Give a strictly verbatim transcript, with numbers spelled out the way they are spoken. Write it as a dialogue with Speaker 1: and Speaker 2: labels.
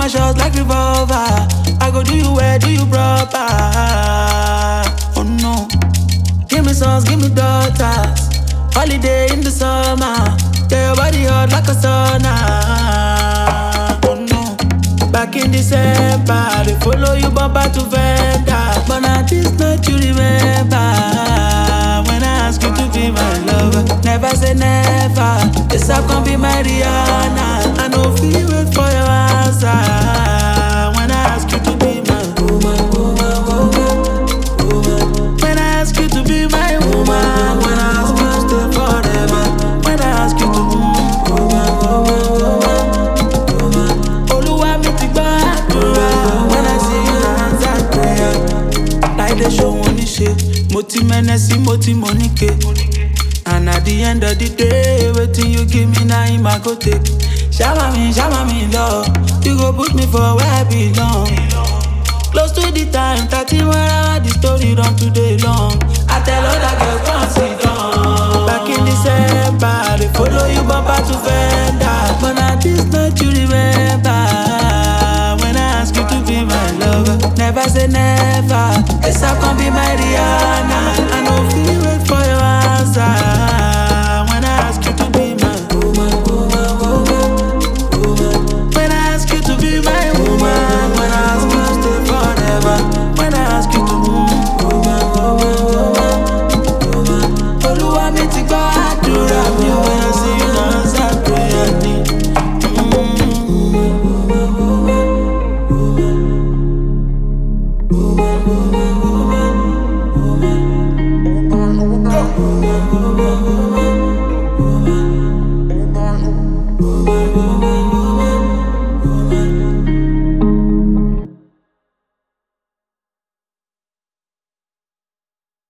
Speaker 1: shots like revolver. I go do you well, do you proper. Oh no. Give me sons, give me daughters. Holiday in the summer. Yeah, your body hot like a sauna. Oh no. Back in December, they follow you bumper to vendor. But now this night you remember when I ask you to be my lover. Never say never. This up gon' be my Rihanna. I know feel wait for your answer when I ask you to be my woman, woman, woman, woman. When I ask you to be my woman, when I ask you to stay forever, when I ask you to be my woman, woman, woman, woman. Oluwa mi ti gbàdúrà. When I see you answer prayer, like the show only shit. Moti menesi, moti monike. And at the end of the day, waiting you give me now in my go take. Shower me, shower me love. You go put me for where I belong. Close to the time, thirty wherever the story run today long. I tell all that girls can't sit down. Back in December, they follow you back.